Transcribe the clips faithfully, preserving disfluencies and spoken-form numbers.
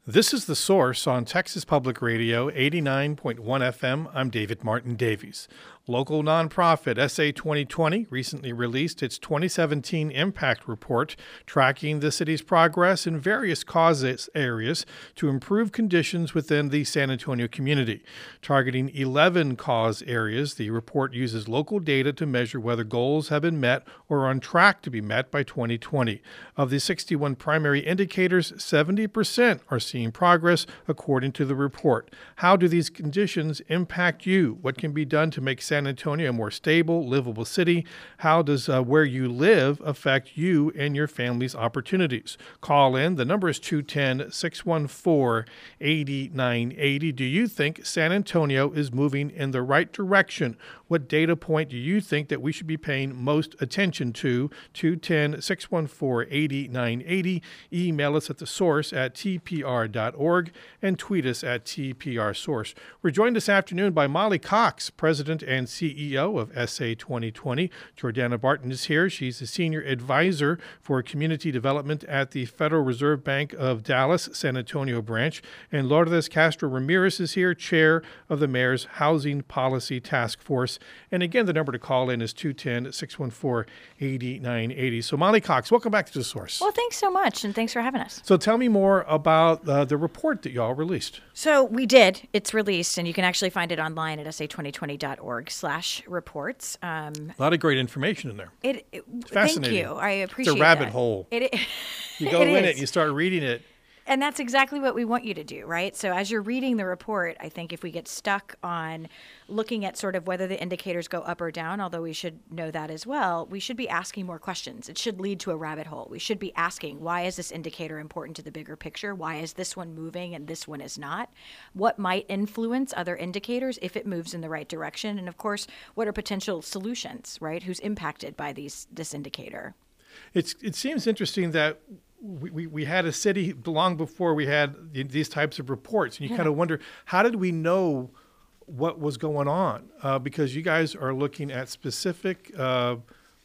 This is The Source on Texas Public Radio, eighty-nine point one F M. I'm David Martin Davies. Local nonprofit S A twenty twenty recently released its twenty seventeen Impact Report, tracking the city's progress in various cause areas to improve conditions within the San Antonio community. Targeting eleven cause areas, the report uses local data to measure whether goals have been met or are on track to be met by twenty twenty. Of the sixty-one primary indicators, seventy percent are seeing progress, according to the report. How do these conditions impact you? What can be done to make San Antonio a more stable, livable city? How does uh, where you live affect you and your family's opportunities? Call in. The number is two one zero, six one four, eight nine eight zero. Do you think San Antonio is moving in the right direction? What data point do you think that we should be paying most attention to? two one zero, six one four, eight nine eight zero. Email us at the source at t p r dot org and tweet us at T P R Source. We're joined this afternoon by Molly Cox, President and C E O of S A twenty twenty. Jordana Barton is here. She's the Senior Advisor for Community Development at the Federal Reserve Bank of Dallas, San Antonio branch. And Lourdes Castro Ramirez is here, Chair of the Mayor's Housing Policy Task Force. And again, the number to call in is two one zero, six one four, eight nine eight zero. So Molly Cox, welcome back to The Source. Well, thanks so much, and thanks for having us. So tell me more about uh, the report that y'all released. So we did. It's released, and you can actually find it online at S A twenty twenty dot org slash reports. Um, a lot of great information in there. It, it it's fascinating. Thank you. I appreciate it. It's a rabbit that. hole. It, it, you go it in is. it and you start reading it. And that's exactly what we want you to do, right? So as you're reading the report, I think if we get stuck on looking at sort of whether the indicators go up or down, although we should know that as well, we should be asking more questions. It should lead to a rabbit hole. We should be asking, why is this indicator important to the bigger picture? Why is this one moving and this one is not? What might influence other indicators if it moves in the right direction? And of course, what are potential solutions, right? Who's impacted by these this indicator? It's it seems interesting that We, we, we had a city long before we had these types of reports. And you yeah. kind of wonder, how did we know what was going on? Uh, because you guys are looking at specific uh,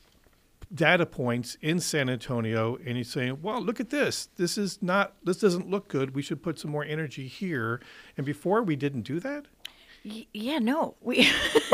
data points in San Antonio, and you're saying, well, look at this. This is not, this doesn't look good. We should put some more energy here. And before, we didn't do that? Y- yeah, no. We...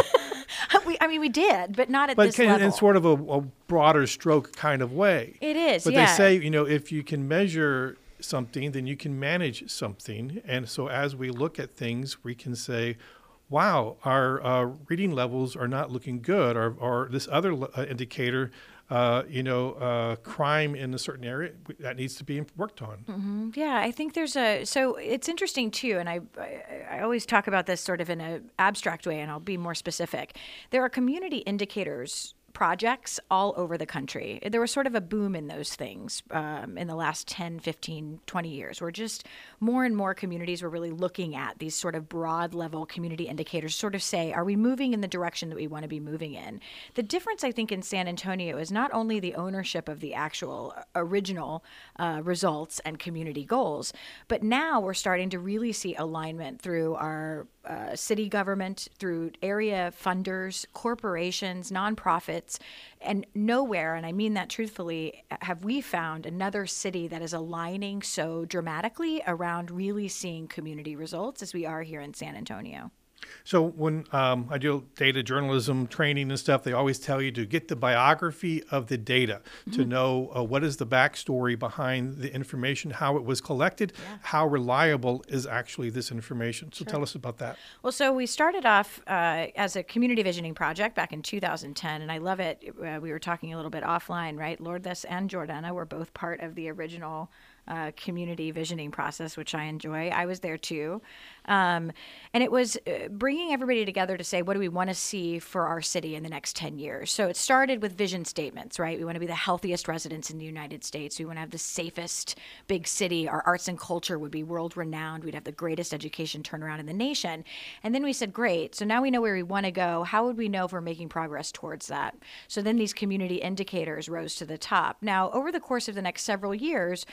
We, I mean, we did, but not at but this can, level. in sort of a, a broader stroke kind of way. It is, But yeah. they say, you know, if you can measure something, then you can manage something. And so as we look at things, we can say, wow, our uh, reading levels are not looking good, or, or this other uh, indicator, uh, you know, uh, crime in a certain area, that needs to be worked on. Mm-hmm. Yeah, I think there's a, so it's interesting too, and I, I, I always talk about this sort of in an abstract way, and I'll be more specific. There are community indicators projects all over the country. There was sort of a boom in those things um, in the last ten, fifteen, twenty years, where just more and more communities were really looking at these sort of broad level community indicators, sort of say, are we moving in the direction that we want to be moving in? The difference, I think, in San Antonio is not only the ownership of the actual original uh, results and community goals, but now we're starting to really see alignment through our uh, city government, through area funders, corporations, nonprofits, and nowhere, and I mean that truthfully, have we found another city that is aligning so dramatically around really seeing community results as we are here in San Antonio. So when um, I do data journalism training and stuff, they always tell you to get the biography of the data, mm-hmm. to know uh, what is the backstory behind the information, how it was collected, yeah. how reliable is actually this information. So sure. Tell us about that. Well, so we started off uh, as a community visioning project back in two thousand ten, and I love it. Uh, we were talking a little bit offline, right? Lourdes and Jordana were both part of the original Uh, community visioning process, which I enjoy. I was there too. Um, and it was uh, bringing everybody together to say, what do we want to see for our city in the next ten years? So it started with vision statements, right? We want to be the healthiest residents in the United States. We want to have the safest big city. Our arts and culture would be world renowned. We'd have the greatest education turnaround in the nation. And then we said, great. So now we know where we want to go. How would we know if we're making progress towards that? So then these community indicators rose to the top. Now, over the course of the next several years, we began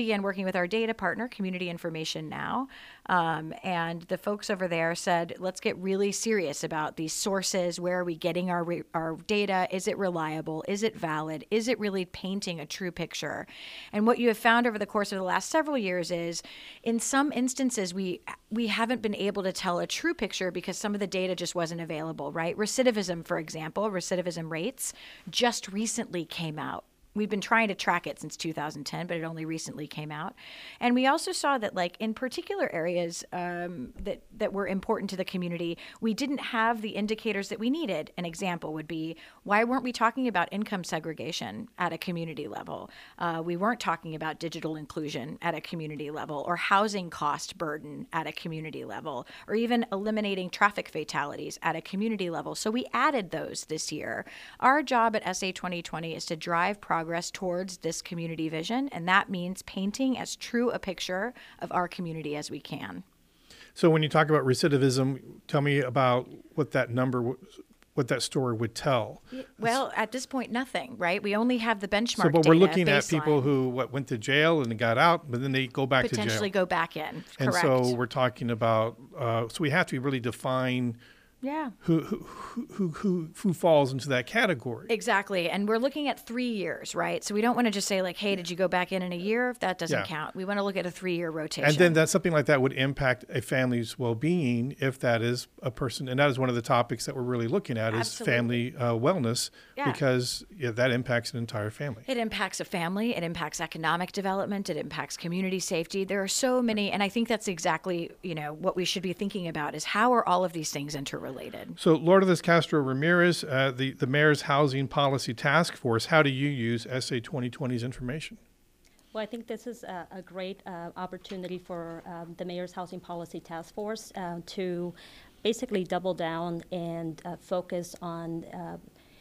began working with our data partner, Community Information Now. Um, and the folks over there said, let's get really serious about these sources. Where are we getting our, re- our data? Is it reliable? Is it valid? Is it really painting a true picture? And what you have found over the course of the last several years is, in some instances, we we haven't been able to tell a true picture because some of the data just wasn't available, right? Recidivism, for example, recidivism rates just recently came out. We've been trying to track it since two thousand ten, but it only recently came out. And we also saw that, like, in particular areas um, that, that were important to the community, we didn't have the indicators that we needed. An example would be, why weren't we talking about income segregation at a community level? Uh, we weren't talking about digital inclusion at a community level, or housing cost burden at a community level, or even eliminating traffic fatalities at a community level. So we added those this year. Our job at S A twenty twenty is to drive progress progress towards this community vision, and that means painting as true a picture of our community as we can. So when you talk about recidivism, tell me about what that number, what that story would tell. Well, at this point, nothing, right? We only have the benchmark So, but data, we're looking baseline. at people who what went to jail and got out, but then they go back to jail. Potentially go back in, and correct. so we're talking about, uh, so we have to really define Yeah. Who, who who who who falls into that category. Exactly. And we're looking at three years, right? So we don't want to just say, like, hey, did you go back in in a year? If that doesn't Yeah. count. We want to look at a three-year rotation. And then that something like that would impact a family's well-being if that is a person. And that is one of the topics that we're really looking at is Absolutely. family uh, wellness, Yeah. because yeah, that impacts an entire family. It impacts a family. It impacts economic development. It impacts community safety. There are so many, and I think that's exactly, you know, what we should be thinking about is how are all of these things interrelated? So, Lourdes Castro Ramirez, uh, the, the Mayor's Housing Policy Task Force, how do you use S A twenty twenty's information? Well, I think this is a, a great uh, opportunity for um, the Mayor's Housing Policy Task Force uh, to basically double down and uh, focus on uh,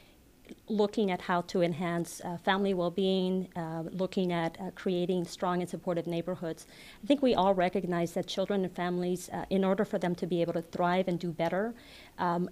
looking at how to enhance uh, family well-being, uh, looking at uh, creating strong and supportive neighborhoods. I think we all recognize that children and families, uh, in order for them to be able to thrive and do better, um,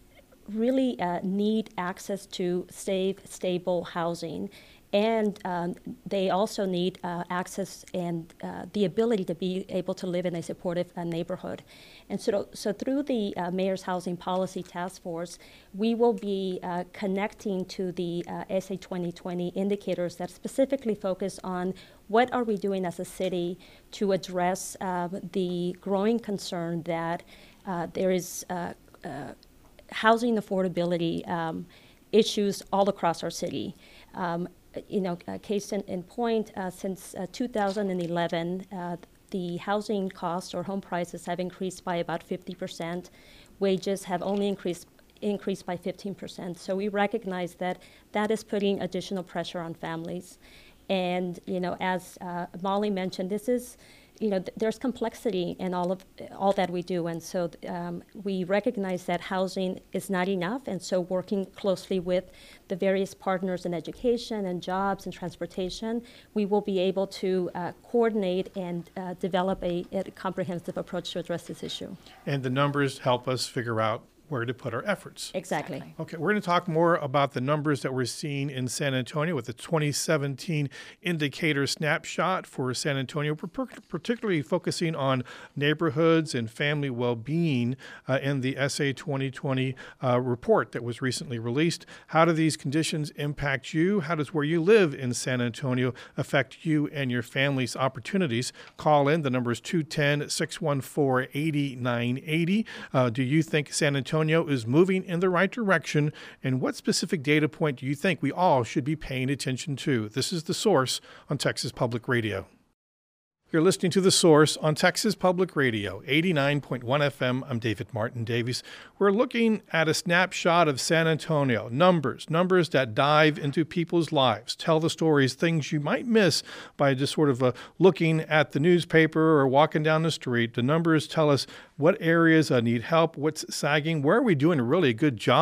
really uh, need access to safe, stable housing. And um, they also need uh, access and uh, the ability to be able to live in a supportive uh, neighborhood. And so, so through the uh, Mayor's Housing Policy Task Force, we will be uh, connecting to the uh, S A twenty twenty indicators that specifically focus on what are we doing as a city to address uh, the growing concern that uh, there is uh, uh, housing affordability um, issues all across our city. Um, You know, uh, case in, in point, uh, since uh, two thousand eleven, uh, the housing costs or home prices have increased by about fifty percent. Wages have only increased increased by fifteen percent. So we recognize that that is putting additional pressure on families. And, you know, as uh, Molly mentioned, this is, you know, th- there's complexity in all of all that we do, and so um, we recognize that housing is not enough, and so working closely with the various partners in education and jobs and transportation, we will be able to uh, coordinate and uh, develop a, a comprehensive approach to address this issue. And the numbers help us figure out where to put our efforts. Exactly. Exactly. Okay, we're going to talk more about the numbers that we're seeing in San Antonio with the twenty seventeen indicator snapshot for San Antonio. We're per- particularly focusing on neighborhoods and family well-being uh, in the S A twenty twenty uh, report that was recently released. How do these conditions impact you? How does where you live in San Antonio affect you and your family's opportunities? Call in. The number is two one zero, six one four, eight nine eight zero. Uh, do you think San Antonio is moving in the right direction? And what specific data point do you think we all should be paying attention to? This is The Source on Texas Public Radio. You're listening to The Source on Texas Public Radio, eighty-nine point one F M. I'm David Martin Davies. We're looking at a snapshot of San Antonio. Numbers, numbers that dive into people's lives, tell the stories, things you might miss by just sort of uh, looking at the newspaper or walking down the street. The numbers tell us what areas uh, need help, what's sagging, where are we doing a really good job,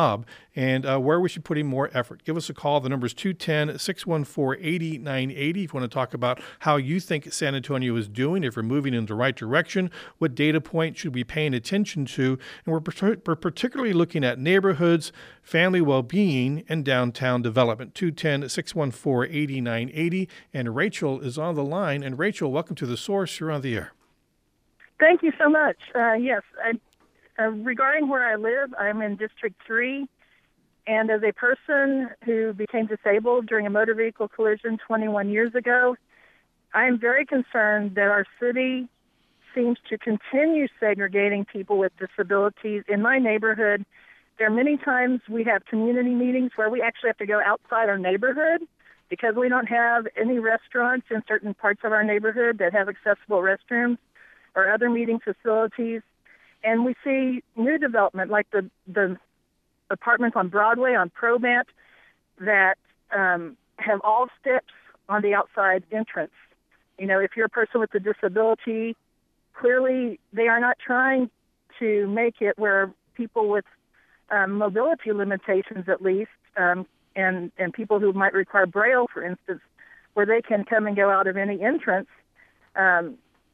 and uh, where we should put in more effort. Give us a call. The number is two one zero, six one four, eight nine eight zero if you want to talk about how you think San Antonio is doing, if we're moving in the right direction, what data point should we be paying attention to, and we're, per- we're particularly looking at neighborhoods, family well-being, and downtown development. two one zero, six one four, eight nine eight zero, and Rachel is on the line. And Rachel, welcome to The Source. You're on the air. Thank you so much. Uh, yes, I, uh, regarding where I live, I'm in District three, and as a person who became disabled during a motor vehicle collision twenty-one years ago, I am very concerned that our city seems to continue segregating people with disabilities. In my neighborhood, there are many times we have community meetings where we actually have to go outside our neighborhood because we don't have any restaurants in certain parts of our neighborhood that have accessible restrooms or other meeting facilities. And we see new development like the, the apartments on Broadway, on Probant, that um, have all steps on the outside entrance. You know, if you're a person with a disability, clearly they are not trying to make it where people with um, mobility limitations, at least, um, and, and people who might require Braille, for instance, where they can come and go out of any entrance. Um,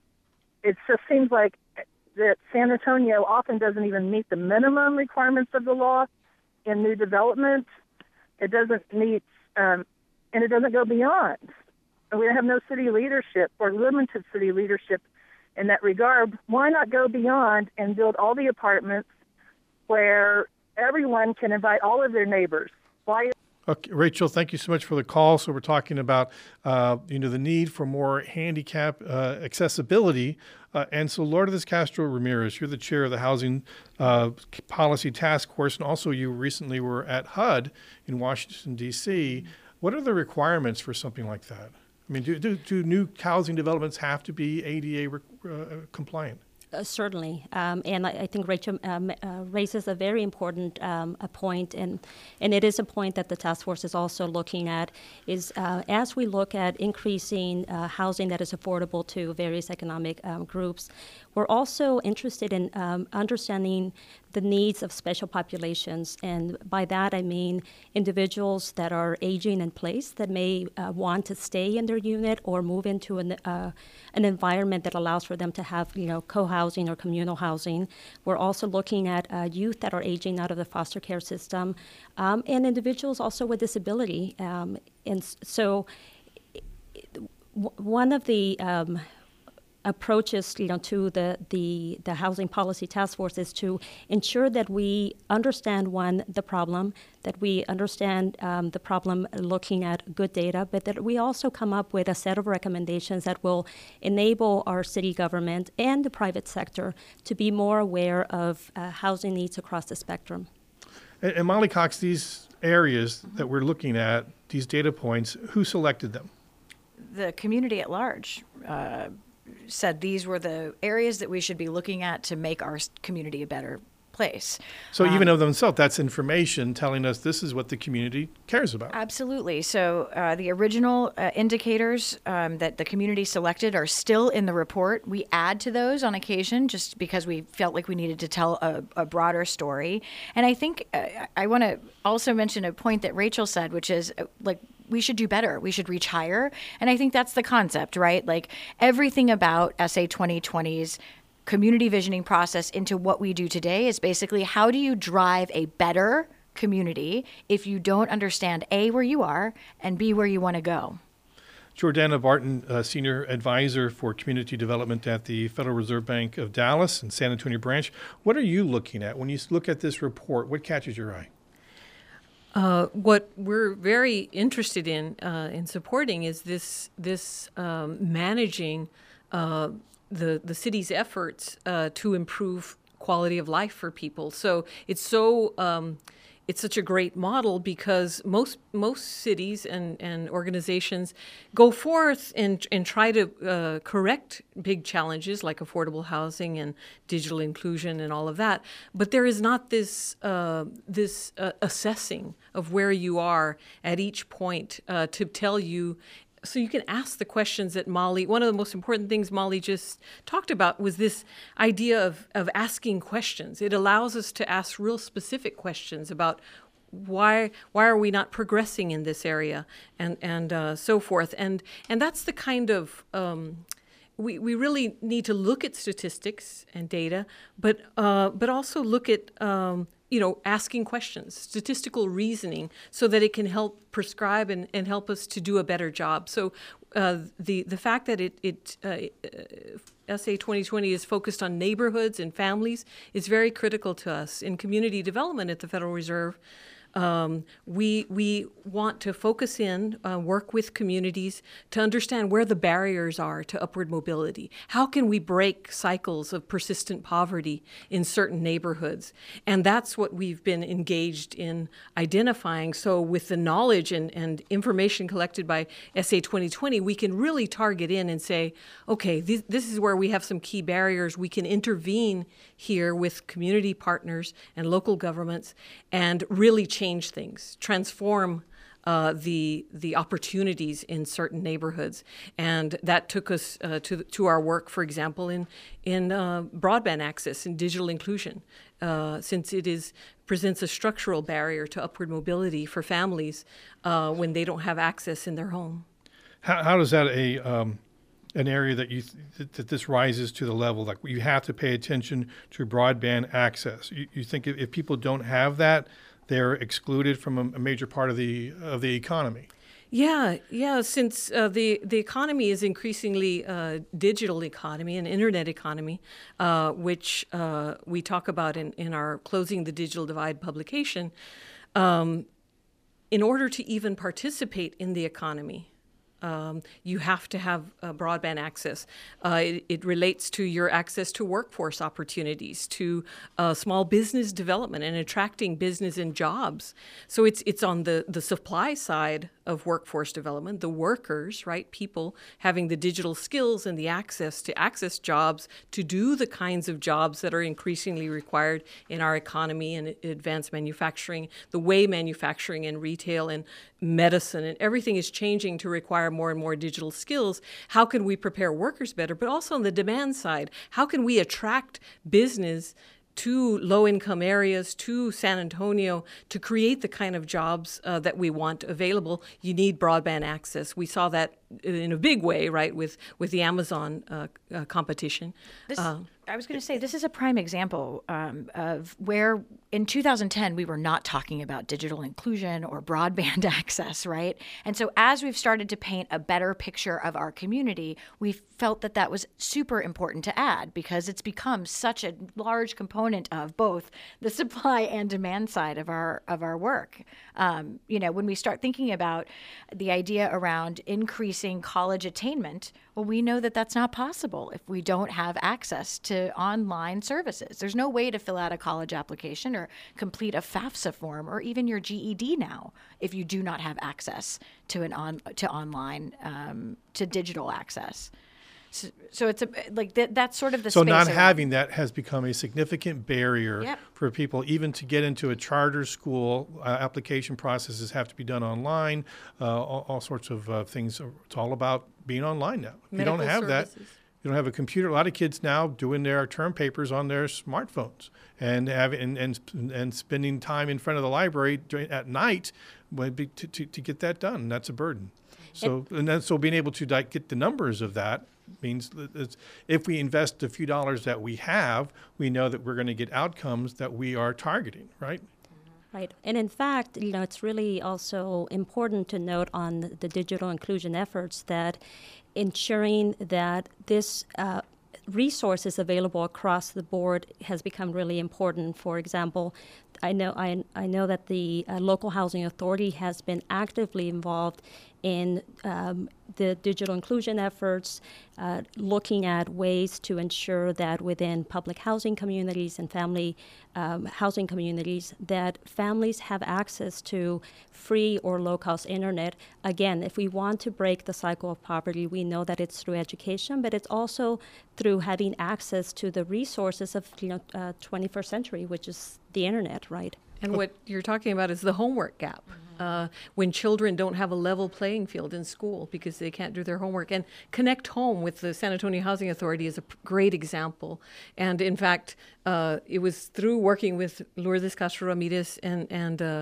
it just seems like that San Antonio often doesn't even meet the minimum requirements of the law in new development. It doesn't meet, um, and it doesn't go beyond. And we have no city leadership or limited city leadership in that regard. Why not go beyond and build all the apartments where everyone can invite all of their neighbors? Why? Okay, Rachel, thank you so much for the call. So we're talking about, uh, you know, the need for more handicap uh, accessibility. Uh, and so Lourdes Castro Ramirez, you're the chair of the Housing uh, Policy Task Force, and also you recently were at H U D in Washington, D C. What are the requirements for something like that? I mean, do, do, do new housing developments have to be A D A uh, compliant? Uh, certainly, um, and I, I think Rachel um, uh, raises a very important um, a point, and and it is a point that the task force is also looking at. Is uh, as we look at increasing uh, housing that is affordable to various economic um, groups, we're also interested in um, understanding the needs of special populations, and by that I mean individuals that are aging in place that may uh, want to stay in their unit or move into an uh, an environment that allows for them to have, you know, co-housing or communal housing. We're also looking at uh, youth that are aging out of the foster care system, um, and individuals also with disability. Um, and so, one of the um, approaches, you know, to the, the, the Housing Policy Task Force is to ensure that we understand, one, the problem, that we understand um, the problem looking at good data, but that we also come up with a set of recommendations that will enable our city government and the private sector to be more aware of uh, housing needs across the spectrum. And, and Molly Cox, these areas mm-hmm. that we're looking at, these data points, who selected them? The community at large uh, said these were the areas that we should be looking at to make our community a better place. So um, even of themselves, that's information telling us this is what the community cares about. Absolutely. So uh, the original uh, indicators um, that the community selected are still in the report. We add to those on occasion just because we felt like we needed to tell a, a broader story. And I think uh, I want to also mention a point that Rachel said, which is uh, like, we should do better. We should reach higher. And I think that's the concept, right? Like everything about S A twenty twenty's community visioning process into what we do today is basically how do you drive a better community if you don't understand A, where you are, and B, where you want to go. Jordana Barton, uh, Senior Advisor for Community Development at the Federal Reserve Bank of Dallas and San Antonio branch. What are you looking at when you look at this report? What catches your eye? Uh, what we're very interested in uh, in supporting is this this um, managing uh, the the city's efforts uh, to improve quality of life for people. So it's so um, it's such a great model because most most cities and, and organizations go forth and and try to uh, correct big challenges like affordable housing and digital inclusion and all of that. But there is not this uh, this uh, assessing of where you are at each point uh, to tell you. So you can ask the questions that Molly, one of the most important things Molly just talked about was this idea of, of asking questions. It allows us to ask real specific questions about why why are we not progressing in this area, and and uh, so forth, and and that's the kind of um, we we really need to look at statistics and data, but uh, but also look at um, you know, asking questions, statistical reasoning, so that it can help prescribe and, and help us to do a better job. So uh, the the fact that it, it uh, S A twenty twenty is focused on neighborhoods and families is very critical to us. In community development at the Federal Reserve, Um, we we want to focus in, uh, work with communities to understand where the barriers are to upward mobility. How can we break cycles of persistent poverty in certain neighborhoods? And that's what we've been engaged in identifying. So with the knowledge and, and information collected by S A twenty twenty, we can really target in and say, okay, this, this is where we have some key barriers. We can intervene here with community partners and local governments and really change change things, transform uh, the the opportunities in certain neighborhoods, and that took us uh, to to our work, for example, in in uh, broadband access and digital inclusion, uh, since it is presents a structural barrier to upward mobility for families uh, when they don't have access in their home. How, how does that a um, an area that you th- that this rises to the level like you have to pay attention to broadband access? You, you think if, if people don't have that, they're excluded from a, a major part of the of the economy? Yeah, yeah. Since uh, the the economy is increasingly uh, digital economy, an internet economy, uh, which uh, we talk about in, in our Closing the Digital Divide publication, um, in order to even participate in the economy, Um, you have to have uh, broadband access. Uh, it, it relates to your access to workforce opportunities, to uh, small business development and attracting business and jobs. So it's it's on the, the supply side of workforce development, the workers, right, people having the digital skills and the access to access jobs, to do the kinds of jobs that are increasingly required in our economy and advanced manufacturing, the way manufacturing and retail and medicine and everything is changing to require more and more digital skills. How can we prepare workers better? But also on the demand side, how can we attract business to low-income areas, to San Antonio, to create the kind of jobs uh, that we want available? You need broadband access. We saw that in a big way, right, with, with the Amazon uh, uh, competition. This, uh, I was going to say, this is a prime example um, of where in two thousand ten, we were not talking about digital inclusion or broadband access, right? And so as we've started to paint a better picture of our community, we felt that that was super important to add because it's become such a large component of both the supply and demand side of our of our work. Um, you know, when we start thinking about the idea around increasing college attainment, well, we know that that's not possible if we don't have access to online services. There's no way to fill out a college application or complete a FAFSA form or even your G E D now if you do not have access to an on to online um, to digital access. So, so it's a, like th- that's sort of the so space not around. having that has become a significant barrier Yep. for people even to get into a charter school. Uh, application processes have to be done online. Uh, all, all sorts of uh, things. It's all about being online now. If you don't Medical have that, services. you don't have a computer. A lot of kids now doing their term papers on their smartphones and having and and, and spending time in front of the library during, at night would be to, to, to get that done. That's a burden. So and then so being able to like, get the numbers of that means that it's, if we invest a few dollars that we have, we know that we're going to get outcomes that we are targeting, right? Right. And in fact, you know, it's really also important to note on the digital inclusion efforts that ensuring that this uh, resource is available across the board has become really important. For example, I know I, I know that the uh, local housing authority has been actively involved in um, the digital inclusion efforts, uh, looking at ways to ensure that within public housing communities and family um, housing communities, that families have access to free or low-cost internet. Again, if we want to break the cycle of poverty, we know that it's through education, but it's also through having access to the resources of you know uh, twenty-first century, which is the internet, right? And what you're talking about is the homework gap. Uh, when children don't have a level playing field in school because they can't do their homework. And Connect Home with the San Antonio Housing Authority is a p- great example. And in fact, uh, it was through working with Lourdes Castro Ramirez and, and uh,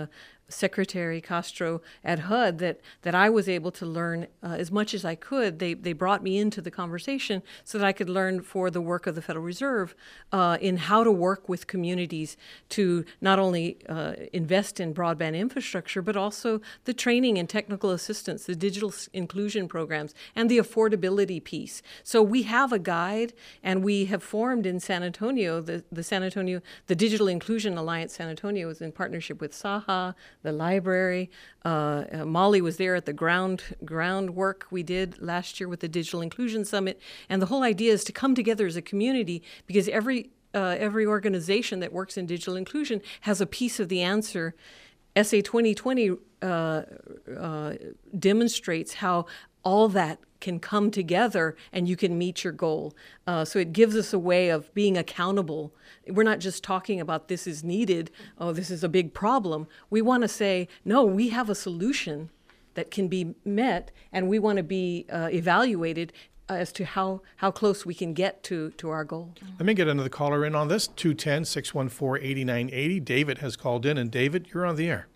Secretary Castro at H U D that, that I was able to learn uh, as much as I could. They, they brought me into the conversation so that I could learn for the work of the Federal Reserve uh, in how to work with communities to not only uh, invest in broadband infrastructure, but also the training and technical assistance, the digital inclusion programs, and the affordability piece. So we have a guide, and we have formed in San Antonio, the, the San Antonio, the Digital Inclusion Alliance San Antonio is in partnership with SAHA, the library. Uh, uh, Molly was there at the ground groundwork we did last year with the Digital Inclusion Summit. And the whole idea is to come together as a community, because every uh, every organization that works in digital inclusion has a piece of the answer. S A twenty twenty uh, uh, demonstrates how all that can come together and you can meet your goal. Uh, so it gives us a way of being accountable. We're not just talking about this is needed, oh, this is a big problem. We want to say, no, we have a solution that can be met, and we want to be uh, evaluated as to how, how close we can get to, to our goal. Let me get another caller in on this, two one zero, six one four, eight nine eight zero. David has called in, and David, you're on the air.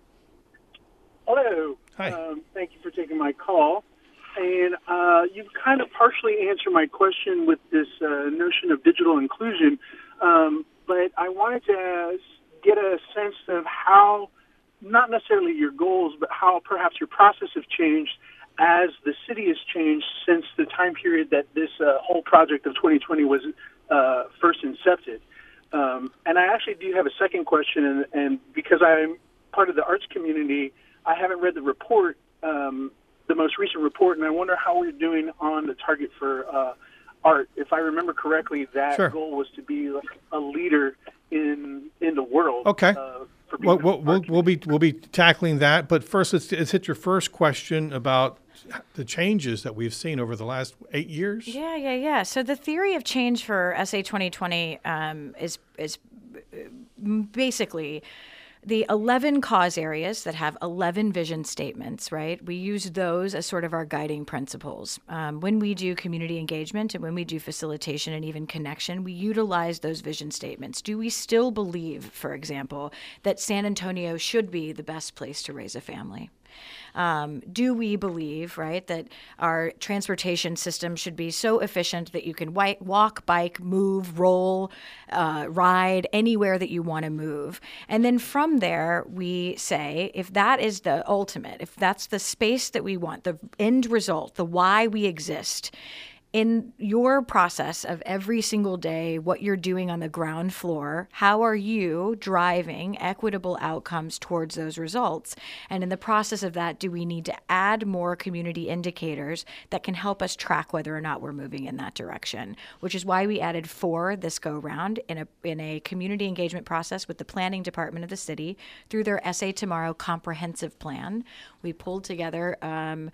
Hello. Hi. Um, thank you for taking my call. And uh, you've kind of partially answered my question with this uh, notion of digital inclusion, um, but I wanted to get a sense of how, not necessarily your goals, but how perhaps your process has changed as the city has changed since the time period that this uh, whole project of twenty twenty was uh, first incepted. Um, and I actually do have a second question, and, and because I'm part of the arts community, I haven't read the report, um, the most recent report, and I wonder how we're doing on the target for uh, art. If I remember correctly, that Sure. goal was to be like a leader in in the world. Okay. Uh, for being Well, we'll, an we'll, art we'll be we'll be tackling that, but first let's, let's hit your first question about the changes that we've seen over the last eight years. Yeah, yeah, yeah. So the theory of change for S A twenty twenty um, is is basically the eleven cause areas that have eleven vision statements, right? We use those as sort of our guiding principles. Um, when we do community engagement and when we do facilitation and even connection, we utilize those vision statements. Do we still believe, for example, that San Antonio should be the best place to raise a family? Um, do we believe, right, that our transportation system should be so efficient that you can wi- walk, bike, move, roll, uh, ride anywhere that you want to move? And then from there, we say, if that is the ultimate, if that's the space that we want, the end result, the why we exist, in your process of every single day, what you're doing on the ground floor, how are you driving equitable outcomes towards those results? And in the process of that, do we need to add more community indicators that can help us track whether or not we're moving in that direction? Which is why we added four this go round in a in a community engagement process with the planning department of the city through their S A Tomorrow comprehensive plan. We pulled together um,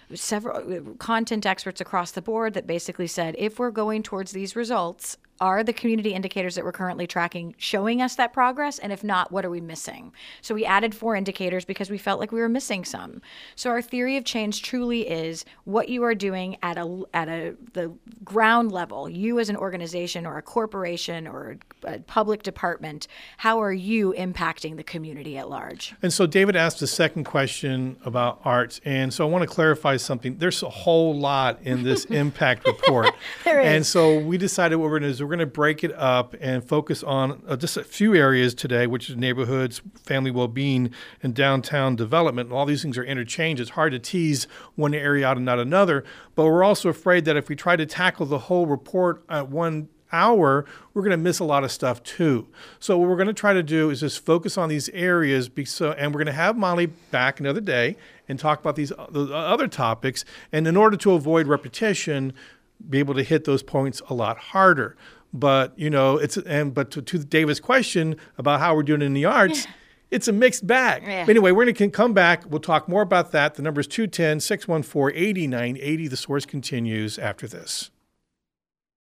several content experts across the board that basically said, if we're going towards these results, are the community indicators that we're currently tracking showing us that progress? And if not, what are we missing? So we added four indicators because we felt like we were missing some. So our theory of change truly is what you are doing at a at a the ground level, you as an organization or a corporation or a public department, how are you impacting the community at large? And so David asked the second question about arts. And so I want to clarify something. There's a whole lot in this impact report. There is. And so we decided what we're going to do is we're going to break it up and focus on uh, just a few areas today, which is neighborhoods, family well-being, and downtown development. And all these things are interchanged. It's hard to tease one area out and not another. But we're also afraid that if we try to tackle the whole report at one hour, we're going to miss a lot of stuff too. So what we're going to try to do is just focus on these areas, be so, and we're going to have Molly back another day and talk about these the other topics. And in order to avoid repetition, be able to hit those points a lot harder. But, you know, it's and but to, to David's question about how we're doing in the arts, yeah. It's a mixed bag. Yeah. But anyway, we're going to come back. We'll talk more about that. The number is two one zero, six one four, eight nine eight zero. The Source continues after this.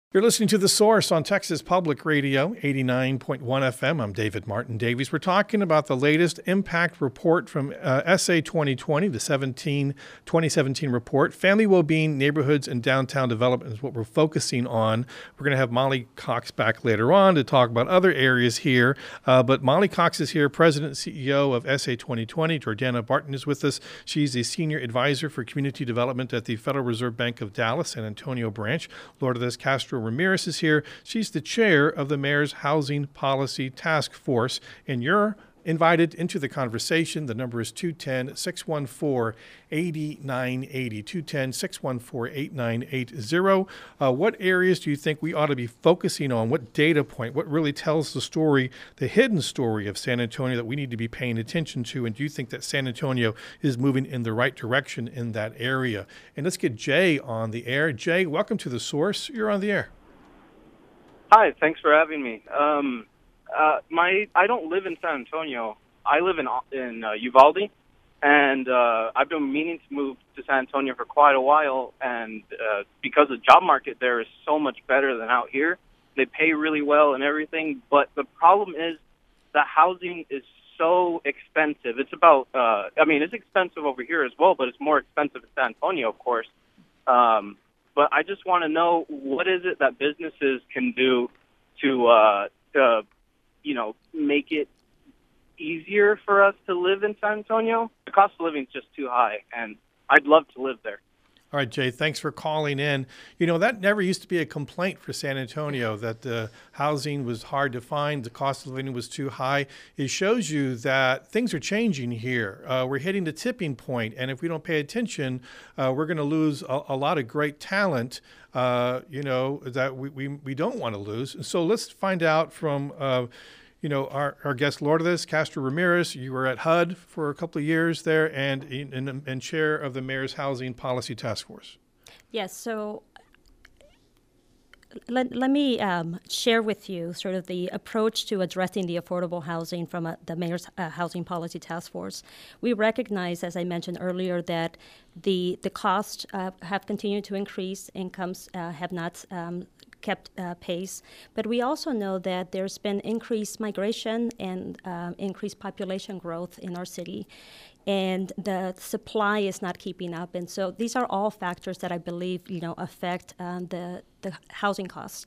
You're listening to The Source on Texas Public Radio, eighty-nine point one F M. I'm David Martin Davies. We're talking about the latest impact report from uh, S A twenty twenty, the twenty seventeen report. Family well-being, neighborhoods, and downtown development is what we're focusing on. We're going to have Molly Cox back later on to talk about other areas here. Uh, but Molly Cox is here, President and C E O of S A twenty twenty. Jordana Barton is with us. She's a Senior Advisor for Community Development at the Federal Reserve Bank of Dallas, San Antonio branch. Lourdes Castro Ramirez is here. She's the chair of the Mayor's Housing Policy Task Force, and you're invited into the conversation. The number is two one zero, six one four, eight nine eight zero, two one zero, six one four, eight nine eight zero. Uh, what areas do you think we ought to be focusing on? What data point? What really tells the story, the hidden story of San Antonio that we need to be paying attention to? And do you think that San Antonio is moving in the right direction in that area? And let's get Jay on the air. Jay, welcome to The Source. You're on the air. Hi, thanks for having me. Um, uh, my I don't live in San Antonio. I live in in uh, Uvalde, and uh, I've been meaning to move to San Antonio for quite a while. And uh, because the job market there is so much better than out here, they pay really well and everything. But the problem is the housing is so expensive. It's about uh, I mean, it's expensive over here as well, but it's more expensive in San Antonio, of course. Um, But I just want to know, what is it that businesses can do to, uh, to, you know, make it easier for us to live in San Antonio? The cost of living is just too high, and I'd love to live there. All right, Jay, thanks for calling in. You know, that never used to be a complaint for San Antonio, that the housing was hard to find, the cost of living was too high. It shows you that things are changing here. Uh, we're hitting the tipping point, and if we don't pay attention, uh, we're going to lose a, a lot of great talent, uh, you know, that we, we, we don't want to lose. So let's find out from uh, You know, our, our guest, Lourdes Castro Ramirez. You were at H U D for a couple of years there, and, and, and chair of the Mayor's Housing Policy Task Force. Yes, so let, let me um, share with you sort of the approach to addressing the affordable housing from uh, the Mayor's uh, Housing Policy Task Force. We recognize, as I mentioned earlier, that the, the costs uh, have continued to increase, incomes uh, have not um, kept uh, pace, but we also know that there's been increased migration and uh, increased population growth in our city, and the supply is not keeping up. And so these are all factors that I believe, you know, affect um, the the housing costs.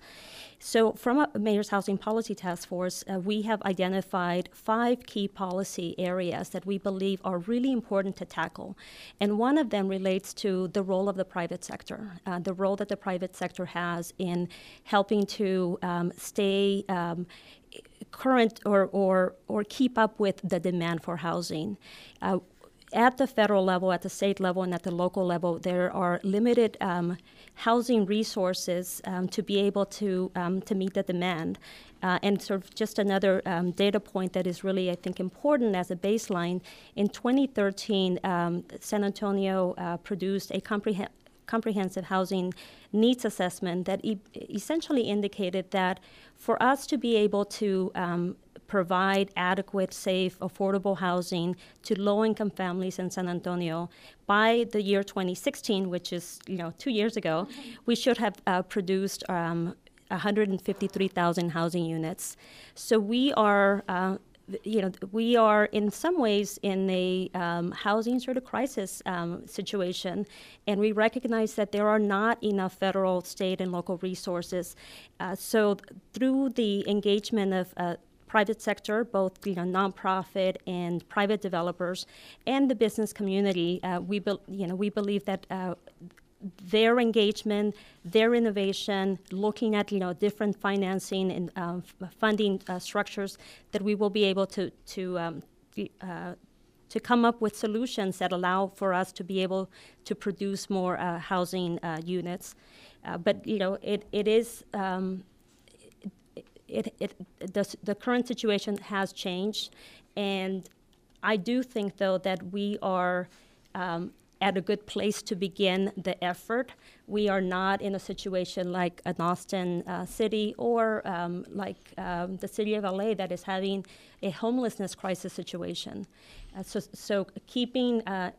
So from a Mayor's Housing Policy Task Force, uh, we have identified five key policy areas that we believe are really important to tackle. And one of them relates to the role of the private sector, uh, the role that the private sector has in helping to um, stay um, current or, or, or keep up with the demand for housing. Uh, At the federal level, at the state level, and at the local level, there are limited um, housing resources um, to be able to um, to meet the demand. Uh, and sort of just another um, data point that is really, I think, important as a baseline. In twenty thirteen, um, San Antonio uh, produced a comprehend comprehensive housing needs assessment that e- essentially indicated that for us to be able to um, provide adequate, safe, affordable housing to low-income families in San Antonio by the year twenty sixteen, which is, you know, two years ago, we should have uh, produced um, one hundred fifty-three thousand housing units. So we are, uh, you know, we are in some ways in a um, housing sort of crisis um, situation, and we recognize that there are not enough federal, state, and local resources. Uh, so th- through the engagement of uh, private sector, both, you know, nonprofit and private developers, and the business community, uh, we be, you know we believe that uh, their engagement, their innovation, looking at, you know, different financing and um, f- funding uh, structures, that we will be able to to um, uh, to come up with solutions that allow for us to be able to produce more uh, housing uh, units. Uh, but you know, it it is. Um, It, it, the, the current situation has changed, and I do think, though, that we are um, at a good place to begin the effort. We are not in a situation like an Austin uh, city or um, like um, the city of L A that is having a homelessness crisis situation. Uh, so, so keeping uh,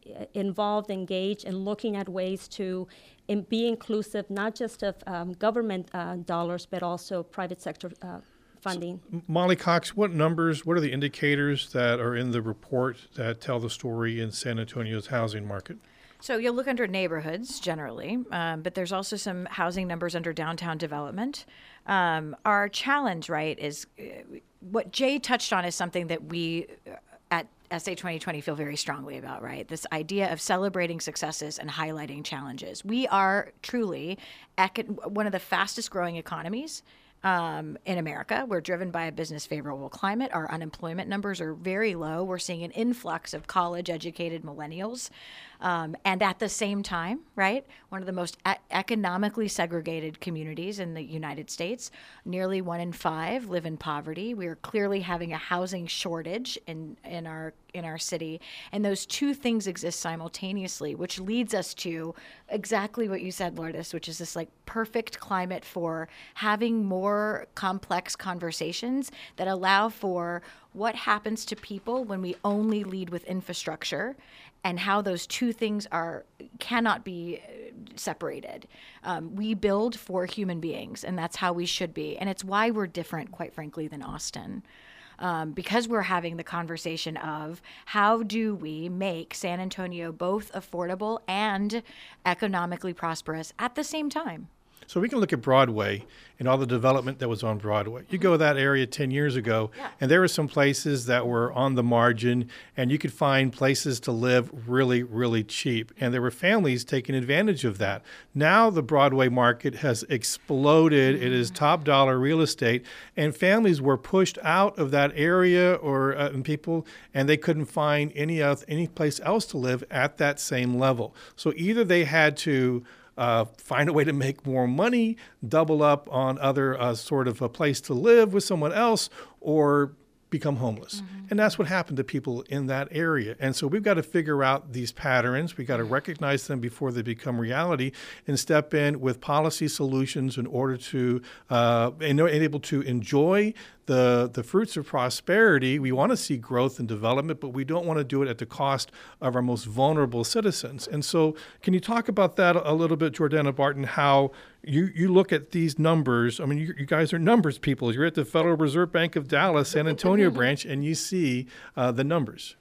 involved, engaged in looking at ways to in, be inclusive, not just of um, government uh, dollars, but also private sector uh, funding. So, Molly Cox, what numbers, what are the indicators that are in the report that tell the story in San Antonio's housing market? So you'll look under neighborhoods generally, um, but there's also some housing numbers under downtown development. Um, our challenge, right, is uh, what Jay touched on is something that we uh, at S A twenty twenty feel very strongly about, right? This idea of celebrating successes and highlighting challenges. We are truly econ- one of the fastest growing economies Um, in America. We're driven by a business favorable climate. Our unemployment numbers are very low. We're seeing an influx of college educated millennials. Um, and at the same time, right, one of the most e- economically segregated communities in the United States, nearly one in five live in poverty. We are clearly having a housing shortage in, in our in our city. And those two things exist simultaneously, which leads us to exactly what you said, Lourdes, which is this like perfect climate for having more complex conversations that allow for what happens to people when we only lead with infrastructure and how those two things are cannot be separated. Um, we build for human beings, and that's how we should be. And it's why we're different, quite frankly, than Austin. Um, because we're having the conversation of how do we make San Antonio both affordable and economically prosperous at the same time. So we can look at Broadway and all the development that was on Broadway. You go to that area ten years ago, Yeah. and there were some places that were on the margin, and you could find places to live really, really cheap. And there were families taking advantage of that. Now the Broadway market has exploded. Mm-hmm. It is top dollar real estate, and families were pushed out of that area, or uh, and people, and they couldn't find any else, any place else to live at that same level. So either they had to Uh, find a way to make more money, double up on other uh, sort of a place to live with someone else, or become homeless. Mm-hmm. And that's what happened to people in that area. And so we've got to figure out these patterns. We've got to recognize them before they become reality and step in with policy solutions in order to uh, and able to enjoy the the fruits of prosperity. We want to see growth and development, but we don't want to do it at the cost of our most vulnerable citizens. And so can you talk about that a little bit, Jordana Barton, how you, you look at these numbers? I mean, you, you guys are numbers people. You're at the Federal Reserve Bank of Dallas, San Antonio branch, and you see uh, the numbers.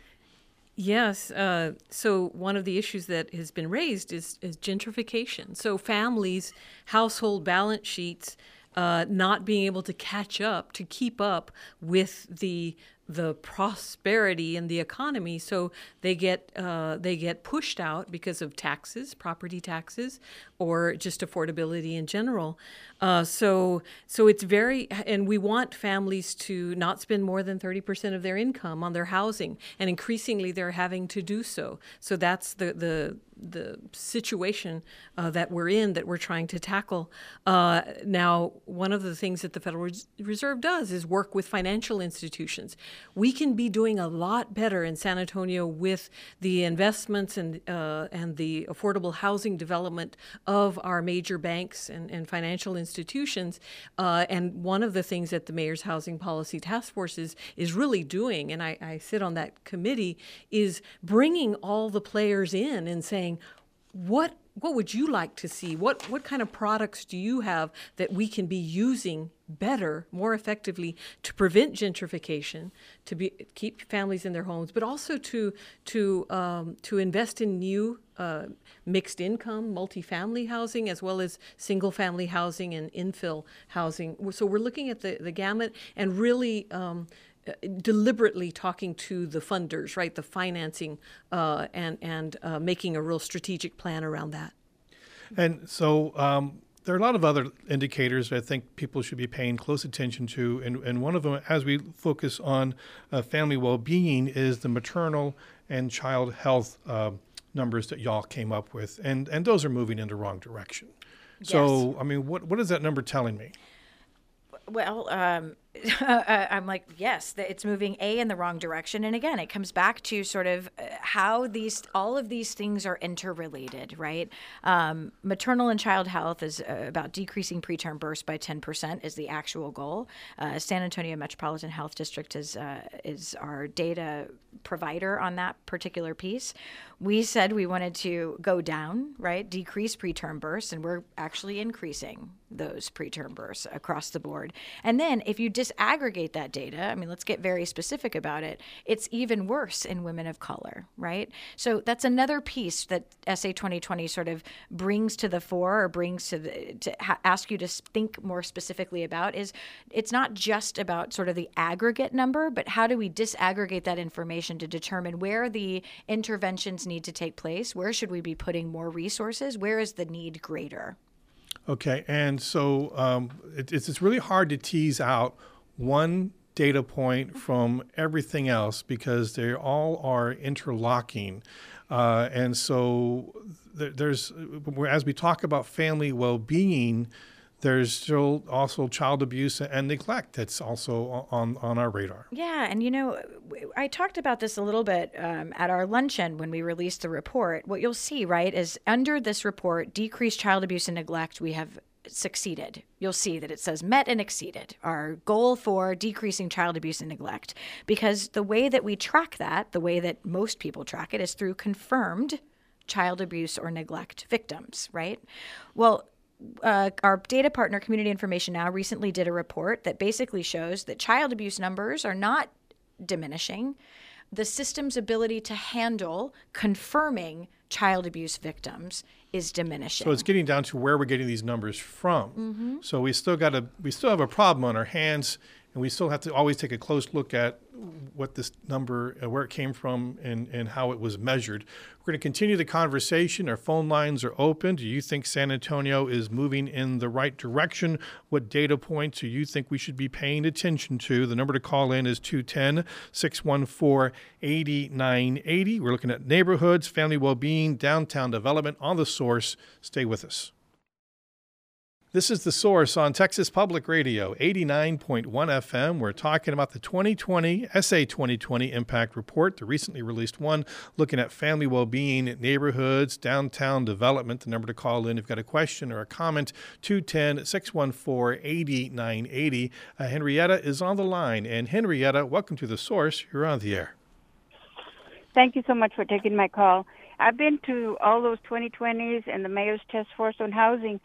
Yes. Uh, so one of the issues that has been raised is, is gentrification. So families, household balance sheets, Uh, not being able to catch up, to keep up with the the prosperity in the economy, so they get uh, they get pushed out because of taxes, property taxes, or just affordability in general. Uh, so so it's very, and we want families to not spend more than thirty percent of their income on their housing, and increasingly they're having to do so. So that's the the the situation uh, that we're in, that we're trying to tackle. Uh, now, one of the things that the Federal Res- Reserve does is work with financial institutions. We can be doing a lot better in San Antonio with the investments and uh, and the affordable housing development of our major banks and, and financial institutions. Uh, and one of the things that the Mayor's Housing Policy Task Force is, is really doing, and I, I sit on that committee, is bringing all the players in and saying, What what would you like to see? What what kind of products do you have that we can be using better, more effectively to prevent gentrification, to be keep families in their homes, but also to to um, to invest in new uh, mixed income, multifamily housing, as well as single family housing and infill housing. So we're looking at the, the gamut and really um, deliberately talking to the funders, right, the financing, uh, and and uh, making a real strategic plan around that. And so um, there are a lot of other indicators that I think people should be paying close attention to, and, and one of them, as we focus on uh, family well-being, is the maternal and child health uh, numbers that y'all came up with, and and those are moving in the wrong direction. Yes. So, I mean, what what is that number telling me? Well, um, I'm like, yes, that it's moving A in the wrong direction. And again, it comes back to sort of uh, how these, all of these things are interrelated, right? Um, maternal and child health is uh, about decreasing preterm births by ten percent is the actual goal. Uh, San Antonio Metropolitan Health District is, uh, is our data provider on that particular piece. We said we wanted to go down, right? Decrease preterm births, and we're actually increasing those preterm births across the board. And then if you disaggregate that data, I mean, let's get very specific about it, it's even worse in women of color, right? So that's another piece that S A twenty twenty sort of brings to the fore, or brings to the, to ha- ask you to think more specifically about, is it's not just about sort of the aggregate number, but how do we disaggregate that information to determine where the interventions need to take place, where should we be putting more resources, where is the need greater? Okay, and so um, it, it's, it's really hard to tease out one data point from everything else because they all are interlocking. Uh, and so th- there's, as we talk about family well-being, there's still also child abuse and neglect that's also on, on our radar. Yeah, and you know, I talked about this a little bit um, at our luncheon when we released the report. What you'll see, right, is under this report, decreased child abuse and neglect, we have succeeded. You'll see that it says met and exceeded our goal for decreasing child abuse and neglect, because the way that we track that, the way that most people track it, is through confirmed child abuse or neglect victims, right? Well, Uh, our data partner, Community Information Now, recently did a report that basically shows that child abuse numbers are not diminishing. The system's ability to handle confirming child abuse victims is diminishing. So it's getting down to where we're getting these numbers from. Mm-hmm. So we still got to, we still have a problem on our hands, and we still have to always take a close look at what this number, uh, where it came from, and, and how it was measured. We're going to continue the conversation. Our phone lines are open. Do you think San Antonio is moving in the right direction? What data points do you think we should be paying attention to? The number to call in is two one zero, six one four, eight nine eight zero. We're looking at neighborhoods, family well-being, downtown development on The Source. Stay with us. This is The Source on Texas Public Radio, eighty-nine point one F M. We're talking about the twenty twenty S A twenty twenty Impact Report, the recently released one, looking at family well-being, neighborhoods, downtown development. The number to call in if you've got a question or a comment, two one zero, six one four, eight nine eight zero. Uh, Henrietta is on the line. And Henrietta, welcome to The Source. You're on the air. Thank you so much for taking my call. I've been to all those twenty twenties and the Mayor's Task Force on Housing.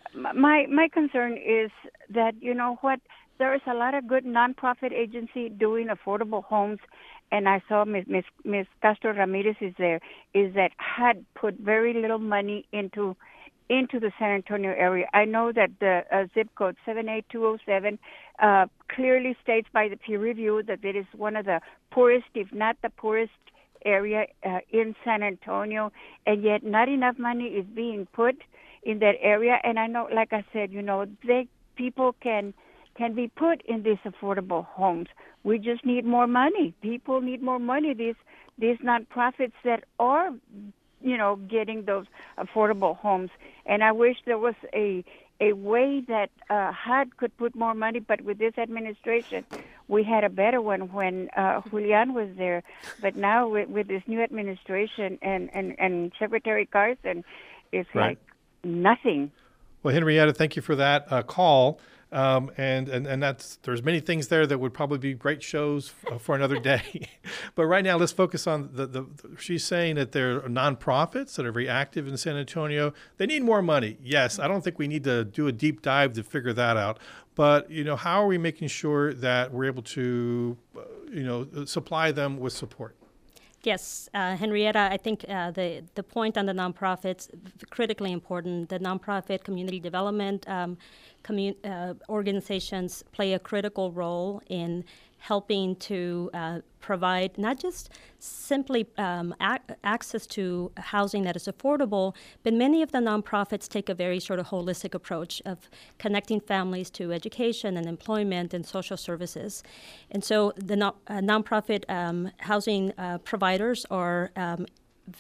My my concern is that, you know what, there is a lot of good nonprofit agency doing affordable homes, and I saw Miz Miz Miz Castro Ramirez is there, is that had put very little money into into the San Antonio area. I know that the uh, zip code seven eight two zero seven uh, clearly states by the peer review that it is one of the poorest, if not the poorest, area uh, in San Antonio, and yet not enough money is being put in that area. And I know, like I said, you know, they people can can be put in these affordable homes. We just need more money. People need more money. These these nonprofits that are, you know, getting those affordable homes. And I wish there was a a way that uh, H U D could put more money, but with this administration, we had a better one when uh, Julian was there. But now with, with this new administration and, and, and Secretary Carson, it's Right. like nothing. Well, Henrietta, thank you for that uh, call. Um, and, and, and that's, there's many things there that would probably be great shows f- for another day. But right now, let's focus on the, the, the, she's saying that there are nonprofits that are very active in San Antonio. They need more money. Yes, I don't think we need to do a deep dive to figure that out. But, you know, how are we making sure that we're able to, uh, you know, supply them with support? Yes, uh, Henrietta, I think uh, the, the point on the nonprofits, critically important. The nonprofit community development um, commun- uh, organizations play a critical role in helping to uh, provide not just simply um, ac- access to housing that is affordable, but many of the nonprofits take a very sort of holistic approach of connecting families to education and employment and social services. And so the no- uh, nonprofit um, housing uh, providers are um,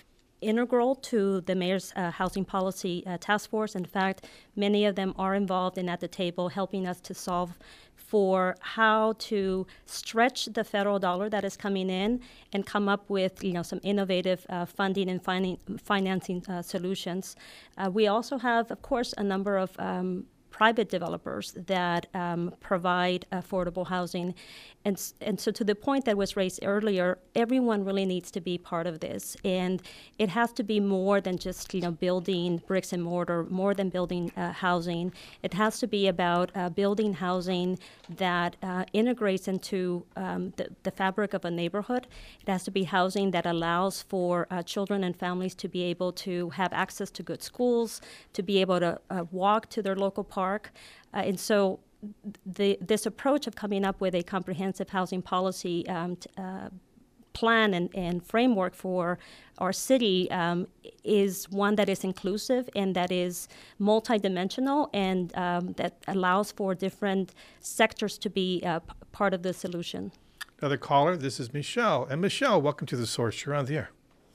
integral to the mayor's uh, housing policy uh, task force. In fact, many of them are involved and at the table helping us to solve for how to stretch the federal dollar that is coming in and come up with, you know, some innovative uh, funding and finan- financing uh, solutions. Uh, we also have, of course, a number of um, private developers that um, provide affordable housing. And, and so to the point that was raised earlier, everyone really needs to be part of this. And it has to be more than just, you know, building bricks and mortar, more than building uh, housing. It has to be about uh, building housing that uh, integrates into um, the, the fabric of a neighborhood. It has to be housing that allows for uh, children and families to be able to have access to good schools, to be able to uh, walk to their local park. Uh, and so the, this approach of coming up with a comprehensive housing policy um, t- uh, plan and, and framework for our city um, is one that is inclusive and that is multidimensional and um, that allows for different sectors to be uh, p- part of the solution. Another caller, this is Michelle. And Michelle, welcome to The Source. You're on the air.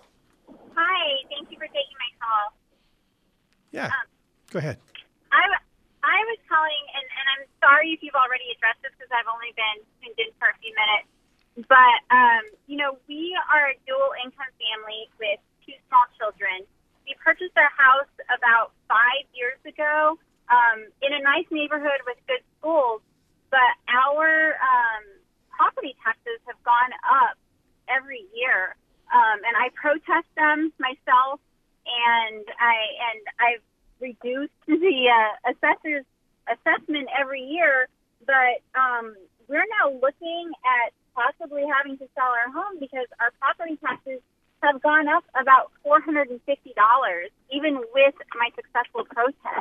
Hi, thank you for taking my call. Yeah, um, go ahead. I, I was calling, and, and I'm sorry if you've already addressed this because I've only been tuned in for a few minutes. But, um, you know, we are a dual-income family with two small children. We purchased our house about five years ago um, in a nice neighborhood with good schools, but our um, property taxes have gone up every year. Um, and I protest them myself, and, I, and I've reduced the uh, assessor's assessment every year, but um, we're now looking at possibly having to sell our home because our property taxes have gone up about four hundred fifty dollars, even with my successful protest.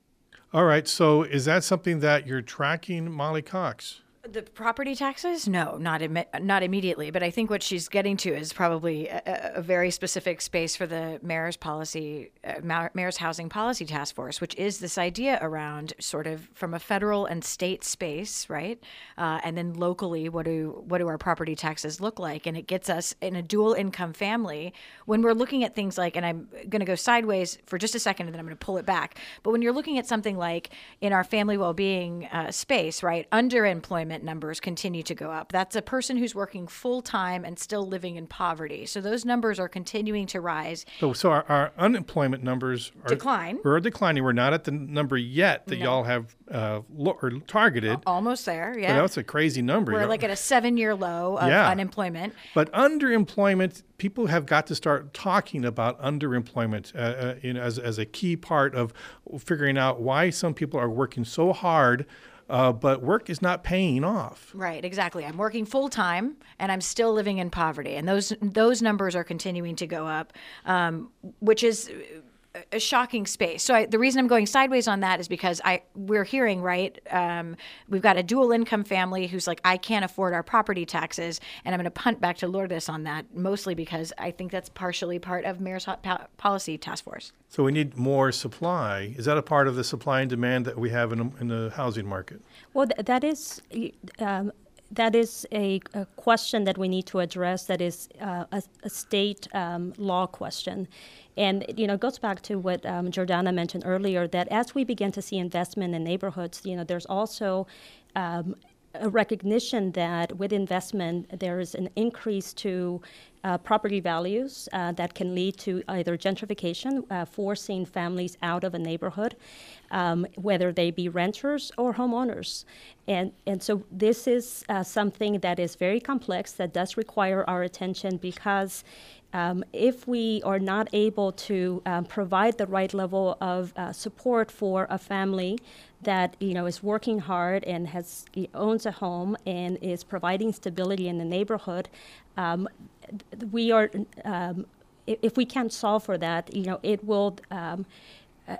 All right, so is that something that you're tracking, Molly Cox? The property taxes? No, not Im- not immediately. But I think what she's getting to is probably a, a very specific space for the mayor's policy, uh, mayor's housing policy task force, which is this idea around sort of from a federal and state space, right? Uh, and then locally, what do what do our property taxes look like? And it gets us in a dual income family when we're looking at things like, and I'm going to go sideways for just a second, and then I'm going to pull it back. But when you're looking at something like in our family well-being uh, space, right, underemployment numbers continue to go up. That's a person who's working full time and still living in poverty. So those numbers are continuing to rise. So, so our, our unemployment numbers are decline. We're declining. We're not at the number yet that no. y'all have uh, lo- or targeted. Almost there, yeah. But that's a crazy number. We're like at a seven-year low of yeah. unemployment. But underemployment, people have got to start talking about underemployment uh, uh, you know, as as a key part of figuring out why some people are working so hard. Uh, but work is not paying off. Right, exactly. I'm working full time, and I'm still living in poverty, and those those numbers are continuing to go up, um, which is a shocking space. So I, the reason I'm going sideways on that is because I we're hearing, right, um, we've got a dual income family who's like, I can't afford our property taxes, and I'm going to punt back to Lourdes on that, mostly because I think that's partially part of Mayor's Policy Task Force. So we need more supply. Is that a part of the supply and demand that we have in, in the housing market? Well, th- that is um, that is a, a question that we need to address. That is uh, a, a state um, law question. And, you know, it goes back to what um, Jordana mentioned earlier, that as we begin to see investment in neighborhoods, you know, there's also um, a recognition that with investment, there is an increase to uh, property values uh, that can lead to either gentrification, uh, forcing families out of a neighborhood, um, whether they be renters or homeowners. And, and so this is uh, something that is very complex, that does require our attention, because Um, if we are not able to um, provide the right level of uh, support for a family that, you know, is working hard and has owns a home and is providing stability in the neighborhood, um, we are um, if we can't solve for that, you know, it will um, uh,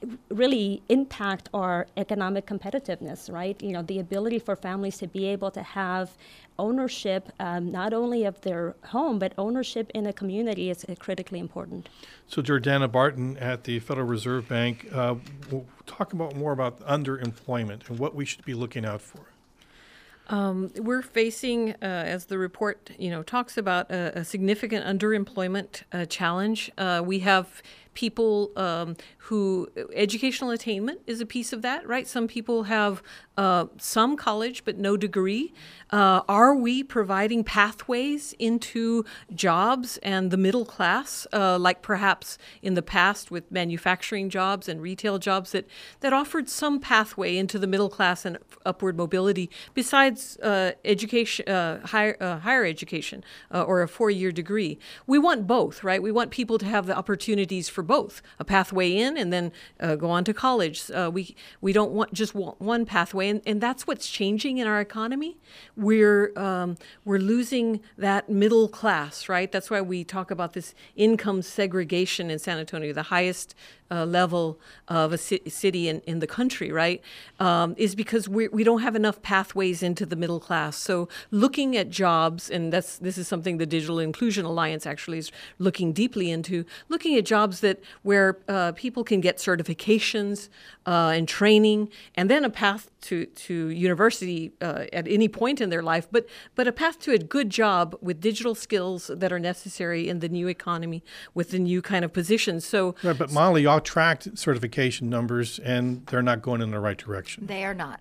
really impact our economic competitiveness, right? You know, the ability for families to be able to have ownership, um, not only of their home, but ownership in a community is uh, critically important. So Jordana Barton at the Federal Reserve Bank, uh, we'll talk about more about underemployment and what we should be looking out for. Um, we're facing, uh, as the report, you know, talks about a, a significant underemployment uh, challenge. Uh, we have people um, who educational attainment is a piece of that, right? Some people have uh, some college but no degree. Uh, are we providing pathways into jobs and the middle class, uh, like perhaps in the past with manufacturing jobs and retail jobs that, that offered some pathway into the middle class and upward mobility besides uh, education, uh, higher, uh, higher education uh, or a four-year degree? We want both, right? We want people to have the opportunities for both, a pathway in and then uh, go on to college. Uh, we we don't want just want one pathway, and, and that's what's changing in our economy. We're um, we're losing that middle class, right? That's why we talk about this income segregation in San Antonio, the highest uh, level of a ci- city in, in the country, right? Um, is because we we don't have enough pathways into the middle class. So looking at jobs, and that's this is something the Digital Inclusion Alliance actually is looking deeply into, looking at jobs that where uh, people can get certifications uh, and training, and then a path to to university uh, at any point in their life, but but a path to a good job with digital skills that are necessary in the new economy with the new kind of positions. So, right, but Molly, y'all tracked certification numbers, and they're not going in the right direction. They are not.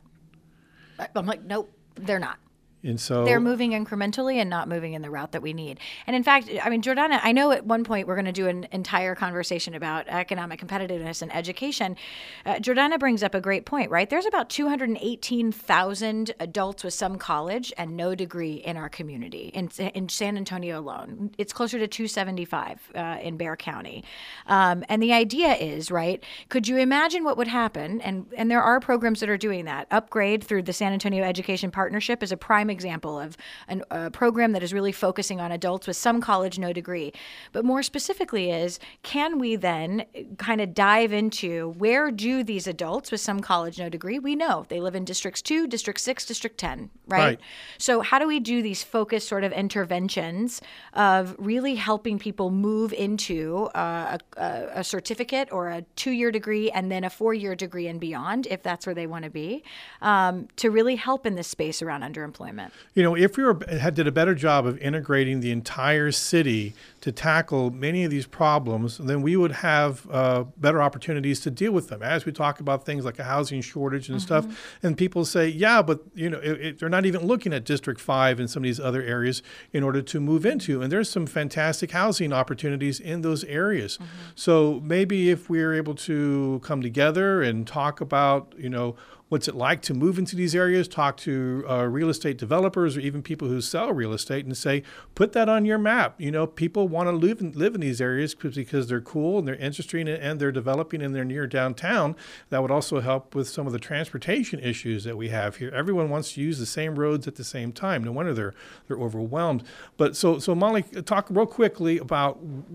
I'm like, nope, they're not. And so they're moving incrementally and not moving in the route that we need. And in fact, I mean, Jordana, I know at one point we're going to do an entire conversation about economic competitiveness and education. Uh, Jordana brings up a great point, right? There's about two hundred eighteen thousand adults with some college and no degree in our community, in, in San Antonio alone. It's closer to two hundred seventy-five uh, in Bexar County. Um, and the idea is, right, could you imagine what would happen? And, and there are programs that are doing that. Upgrade through the San Antonio Education Partnership is a prime example of an, a program that is really focusing on adults with some college, no degree. But more specifically is, can we then kind of dive into where do these adults with some college, no degree, we know they live in districts two, district six, district ten, right? Right. So how do we do these focused sort of interventions of really helping people move into uh, a, a certificate or a two-year degree and then a four-year degree and beyond, if that's where they want to be, um, to really help in this space around underemployment? You know, if we were, had did a better job of integrating the entire city to tackle many of these problems, then we would have uh, better opportunities to deal with them. As we talk about things like a housing shortage and mm-hmm. stuff, and people say, yeah, but you know, it, it, they're not even looking at District five and some of these other areas in order to move into. And there's some fantastic housing opportunities in those areas. Mm-hmm. So maybe if we're able to come together and talk about, you know, what's it like to move into these areas, talk to uh, real estate developers or even people who sell real estate and say, put that on your map. You know, people want to live in, live in these areas because they're cool and they're interesting and they're developing and they're near downtown. That would also help with some of the transportation issues that we have here. Everyone wants to use the same roads at the same time. No wonder they're they're overwhelmed. But so, so Molly, talk real quickly about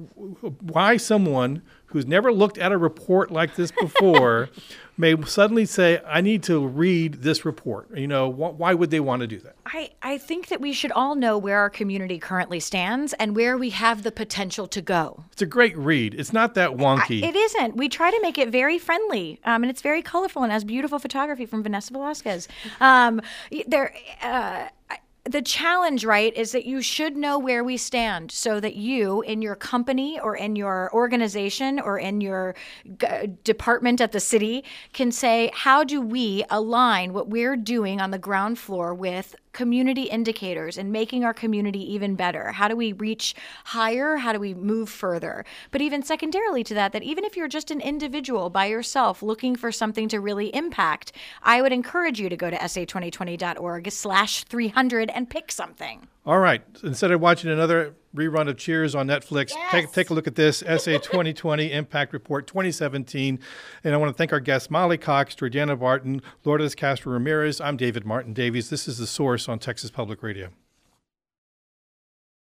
why someone who's never looked at a report like this before may suddenly say, I need to read this report. You know, wh- why would they want to do that? I, I think that we should all know where our community currently stands and where we have the potential to go. It's a great read. It's not that wonky. I, it isn't. We try to make it very friendly, um, and it's very colorful and has beautiful photography from Vanessa Velasquez. Um, there, uh, The challenge, right, is that you should know where we stand so that you, in your company or in your organization or in your g- department at the city, can say, how do we align what we're doing on the ground floor with community indicators and making our community even better? How do we reach higher? How do we move further? But even secondarily to that, that even if you're just an individual by yourself looking for something to really impact, I would encourage you to go to S A twenty twenty dot org slash three hundred and pick something. All right. Instead of watching another rerun of Cheers on Netflix, yes. take, take a look at this S A twenty twenty Impact Report twenty seventeen. And I want to thank our guests, Molly Cox, Jordana Barton, Lourdes Castro Ramirez. I'm David Martin Davies. This is The Source on Texas Public Radio.